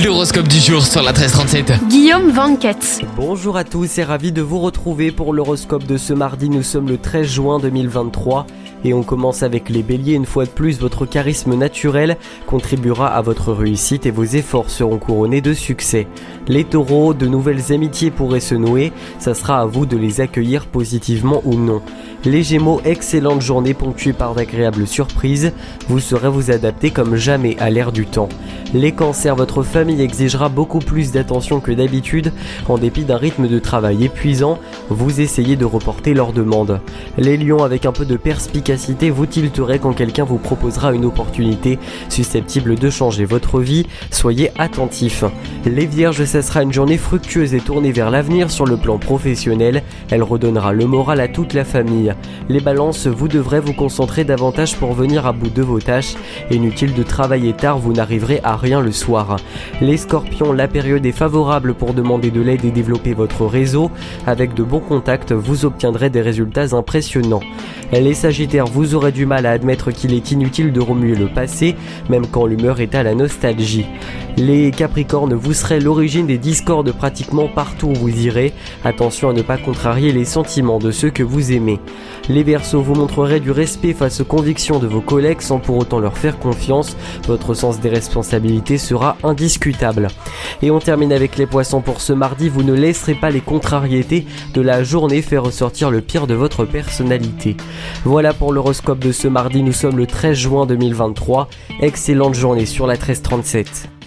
L'horoscope du jour sur la 1337. Guillaume Vanquette. Bonjour à tous et ravi de vous retrouver pour l'horoscope de ce mardi. Nous sommes le 13 juin 2023 et on commence avec les béliers. Une fois de plus, votre charisme naturel contribuera à votre réussite et vos efforts seront couronnés de succès. Les taureaux, de nouvelles amitiés pourraient se nouer, ça sera à vous de les accueillir positivement ou non. Les gémeaux, excellente journée ponctuée par d'agréables surprises, vous saurez vous adapter comme jamais à l'ère du temps. Les cancers, votre famille exigera beaucoup plus d'attention que d'habitude, en dépit d'un rythme de travail épuisant, vous essayez de reporter leurs demandes. Les lions, avec un peu de perspicacité, vous tilterez quand quelqu'un vous proposera une opportunité susceptible de changer votre vie, soyez attentifs. Les vierges, ça sera une journée fructueuse et tournée vers l'avenir sur le plan professionnel, elle redonnera le moral à toute la famille. Les balances, vous devrez vous concentrer davantage pour venir à bout de vos tâches, inutile de travailler tard, vous n'arriverez à rien le soir. Les scorpions, la période est favorable pour demander de l'aide et développer votre réseau, avec de bons contacts, vous obtiendrez des résultats impressionnants. Les sagittaires, vous aurez du mal à admettre qu'il est inutile de remuer le passé, même quand l'humeur est à la nostalgie. Les capricornes, vous serez l'origine des discordes pratiquement partout où vous irez, attention à ne pas contrarier les sentiments de ceux que vous aimez. Les verseaux, vous montrerez du respect face aux convictions de vos collègues sans pour autant leur faire confiance, votre sens des responsabilités sera indiscutable. Et on termine avec les poissons pour ce mardi, vous ne laisserez pas les contrariétés de la journée faire ressortir le pire de votre personnalité. Voilà pour l'horoscope de ce mardi, nous sommes le 13 juin 2023, excellente journée sur la 1337.